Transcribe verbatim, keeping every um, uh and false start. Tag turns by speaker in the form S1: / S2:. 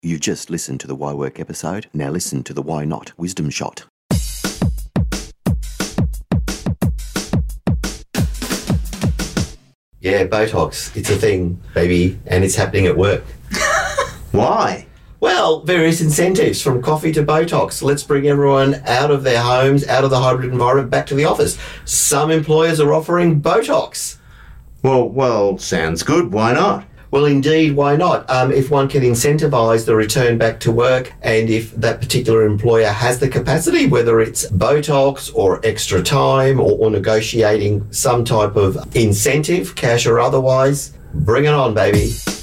S1: You just listened to the Why Work episode. Now listen to the Why Not Wisdom Shot.
S2: Yeah, Botox. It's a thing, baby, and it's happening at work.
S3: Why?
S2: Well, various incentives from coffee to Botox. Let's bring everyone out of their homes, out of the hybrid environment, back to the office. Some employers are offering Botox.
S3: Well, well, sounds good. Why not?
S2: Well, indeed, why not? Um, if one can incentivise the return back to work, and if that particular employer has the capacity, whether it's Botox or extra time or, or negotiating some type of incentive, cash or otherwise, bring it on, baby.